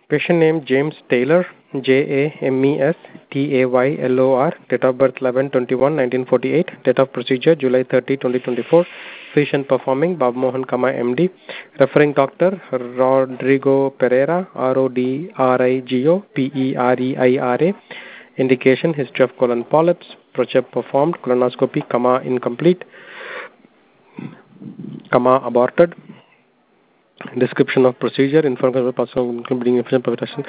Patient name James Taylor, James Taylor, date of birth 11/21/1948, date of procedure July 30, 2024, physician performing Bob Mohan, MD, referring doctor Rodrigo Pereira, Rodrigo Pereira, indication history of colon polyps, procedure performed, colonoscopy, incomplete, aborted. Description of procedure, information of possible including efficient preparation,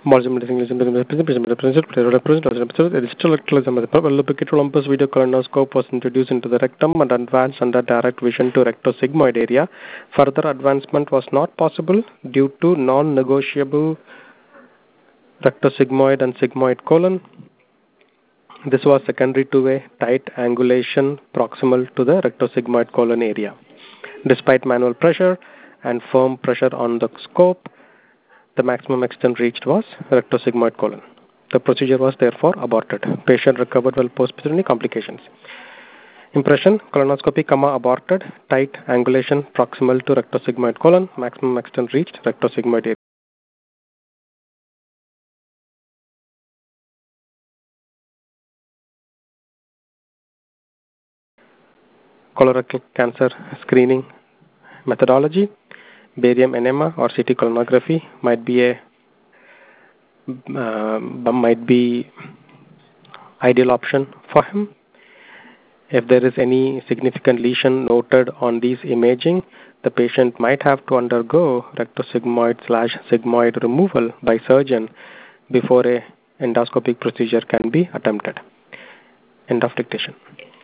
video colonoscope was introduced into the rectum and advanced under direct vision to rectosigmoid area. Further advancement was not possible due to non-negotiable rectosigmoid and sigmoid colon. This was secondary to a tight angulation proximal to the rectosigmoid colon area. Despite manual pressure and firm pressure on the scope, the maximum extent reached was rectosigmoid colon. The procedure was therefore aborted. Patient recovered well post-procedure complications. Impression: colonoscopy, aborted, tight angulation proximal to rectosigmoid colon, maximum extent reached rectosigmoid area. Colorectal cancer screening methodology: barium enema or CT colonography might be ideal option for him. If there is any significant lesion noted on these imaging, the patient might have to undergo rectosigmoid/sigmoid removal by surgeon before a endoscopic procedure can be attempted. End of dictation.